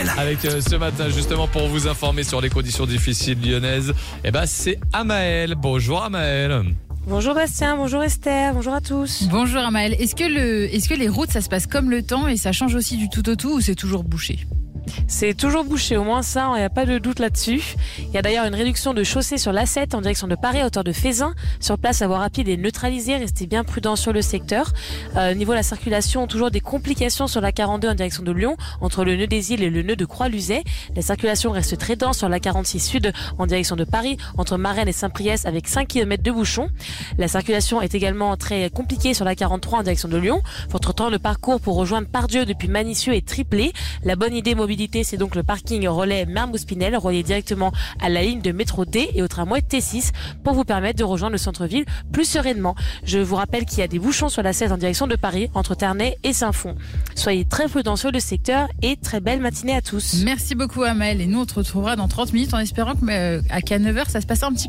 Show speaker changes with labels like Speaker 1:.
Speaker 1: Amael.
Speaker 2: Avec ce matin, justement, pour vous informer sur les conditions difficiles lyonnaises, c'est Amael. Bonjour Amael.
Speaker 3: Bonjour Bastien, bonjour Esther, bonjour à tous.
Speaker 4: Bonjour Amael. Est-ce que les routes, ça se passe comme le temps et ça change aussi du tout au tout ou c'est toujours bouché ?
Speaker 3: C'est toujours bouché, au moins ça, il n'y a pas de doute là-dessus. Il y a d'ailleurs une réduction de chaussée sur l'A7 en direction de Paris à hauteur de Fézin. Sur place, la voie rapide est neutralisée, restez bien prudents sur le secteur. Niveau de la circulation, toujours des complications sur la 42 en direction de Lyon, entre le nœud des Îles et le nœud de Croix-Luzet. La circulation reste très dense sur la 46 Sud en direction de Paris, entre Marennes et Saint-Priest avec 5 km de bouchons. La circulation est également très compliquée sur la 43 en direction de Lyon. Votre temps de parcours pour rejoindre Pardieu depuis Manicieux est triplé. La bonne idée mobilité, c'est donc le parking relais Mermoz-Pinel, relié directement à la ligne de métro D et au tramway T6 pour vous permettre de rejoindre le centre-ville plus sereinement. Je vous rappelle qu'il y a des bouchons sur la 16 en direction de Paris, entre Ternay et Saint-Fond. Soyez très prudents sur le secteur et très belle matinée à tous.
Speaker 4: Merci beaucoup Amael et nous on te retrouvera dans 30 minutes en espérant qu'à 9h ça se passe un petit peu.